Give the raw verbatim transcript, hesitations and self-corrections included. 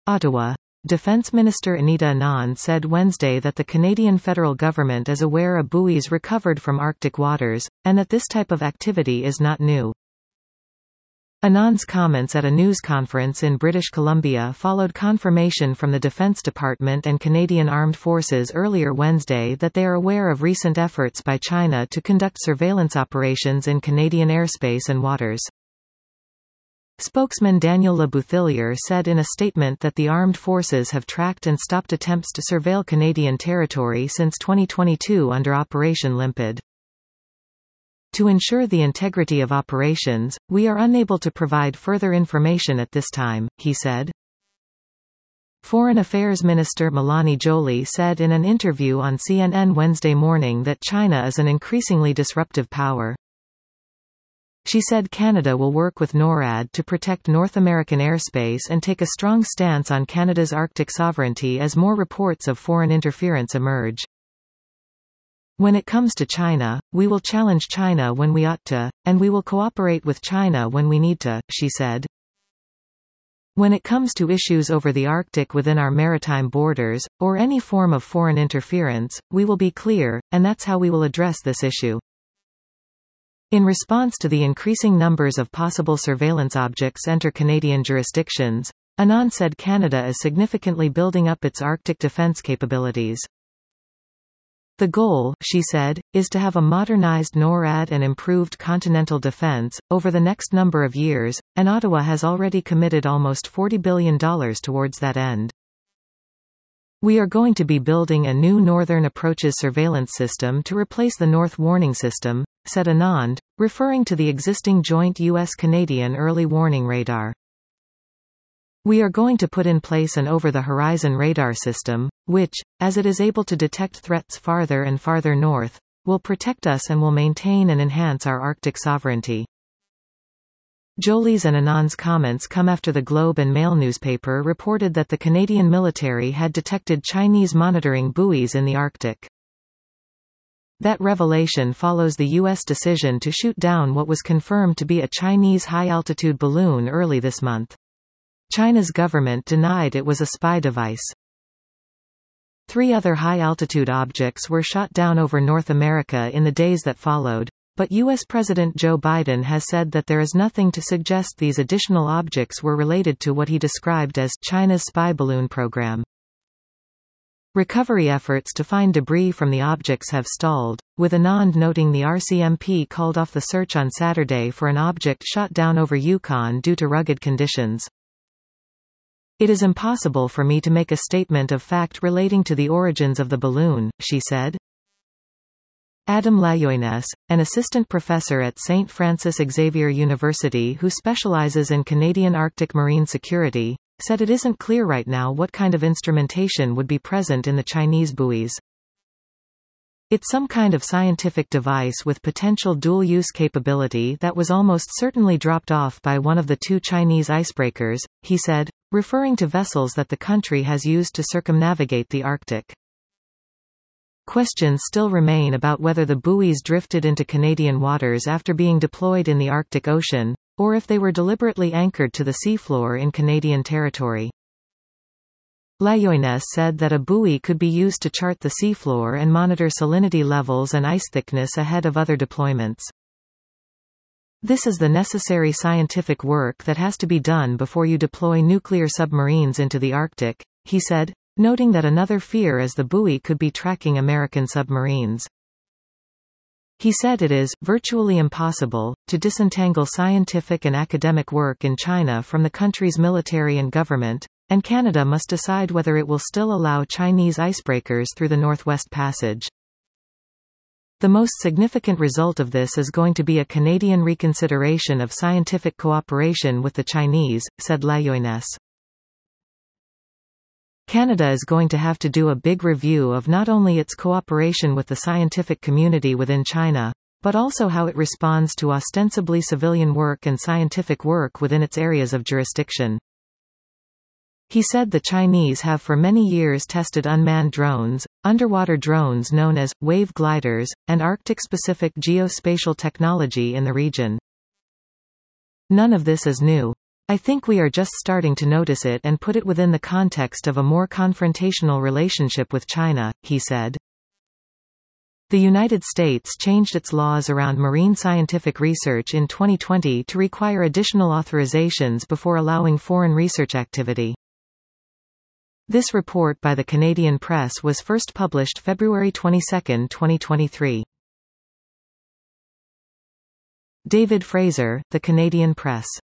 Ottawa. Defence Minister Anita Anand said Wednesday that the Canadian federal government is aware of buoys recovered from Arctic waters, and that this type of activity is not new. Anand's comments at a news conference in British Columbia followed confirmation from the Defence Department and Canadian Armed Forces earlier Wednesday that they are aware of recent efforts by China to conduct surveillance operations in Canadian airspace and waters. Spokesman Daniel Le Bouthillier said in a statement that the armed forces have tracked and stopped attempts to surveil Canadian territory since twenty twenty-two under Operation Limpid. To ensure the integrity of operations, we are unable to provide further information at this time, he said. Foreign Affairs Minister Mélanie Joly said in an interview on C N N Wednesday morning that China is an increasingly disruptive power. She said Canada will work with NORAD to protect North American airspace and take a strong stance on Canada's Arctic sovereignty as more reports of foreign interference emerge. When it comes to China, we will challenge China when we ought to, and we will cooperate with China when we need to, she said. When it comes to issues over the Arctic within our maritime borders, or any form of foreign interference, we will be clear, and that's how we will address this issue. In response to the increasing numbers of possible surveillance objects enter Canadian jurisdictions, Anand said Canada is significantly building up its Arctic defence capabilities. The goal, she said, is to have a modernized NORAD and improved continental defense over the next number of years, and Ottawa has already committed almost forty billion dollars towards that end. We are going to be building a new Northern Approaches surveillance system to replace the North Warning System, said Anand, referring to the existing joint U S Canadian early warning radar. We are going to put in place an over-the-horizon radar system, which, as it is able to detect threats farther and farther north, will protect us and will maintain and enhance our Arctic sovereignty. Joly's and Anand's comments come after the Globe and Mail newspaper reported that the Canadian military had detected Chinese monitoring buoys in the Arctic. That revelation follows the U S decision to shoot down what was confirmed to be a Chinese high-altitude balloon early this month. China's government denied it was a spy device. Three other high-altitude objects were shot down over North America in the days that followed, but U S President Joe Biden has said that there is nothing to suggest these additional objects were related to what he described as China's spy balloon program. Recovery efforts to find debris from the objects have stalled, with Anand noting the R C M P called off the search on Saturday for an object shot down over Yukon due to rugged conditions. It is impossible for me to make a statement of fact relating to the origins of the balloon, she said. Adam Lajoines, an assistant professor at Saint Francis Xavier University who specializes in Canadian Arctic marine security, said it isn't clear right now what kind of instrumentation would be present in the Chinese buoys. It's some kind of scientific device with potential dual-use capability that was almost certainly dropped off by one of the two Chinese icebreakers, he said, referring to vessels that the country has used to circumnavigate the Arctic. Questions still remain about whether the buoys drifted into Canadian waters after being deployed in the Arctic Ocean, or if they were deliberately anchored to the seafloor in Canadian territory. Lajoines said that a buoy could be used to chart the seafloor and monitor salinity levels and ice thickness ahead of other deployments. This is the necessary scientific work that has to be done before you deploy nuclear submarines into the Arctic, he said, noting that another fear is the buoy could be tracking American submarines. He said it is virtually impossible to disentangle scientific and academic work in China from the country's military and government, and Canada must decide whether it will still allow Chinese icebreakers through the Northwest Passage. The most significant result of this is going to be a Canadian reconsideration of scientific cooperation with the Chinese, said Lajoines. Canada is going to have to do a big review of not only its cooperation with the scientific community within China, but also how it responds to ostensibly civilian work and scientific work within its areas of jurisdiction. He said the Chinese have for many years tested unmanned drones, underwater drones known as wave gliders, and Arctic-specific geospatial technology in the region. None of this is new. I think we are just starting to notice it and put it within the context of a more confrontational relationship with China," he said. The United States changed its laws around marine scientific research in twenty twenty to require additional authorizations before allowing foreign research activity. This report by the Canadian Press was first published February twenty-second, twenty twenty-three. David Fraser, The Canadian Press.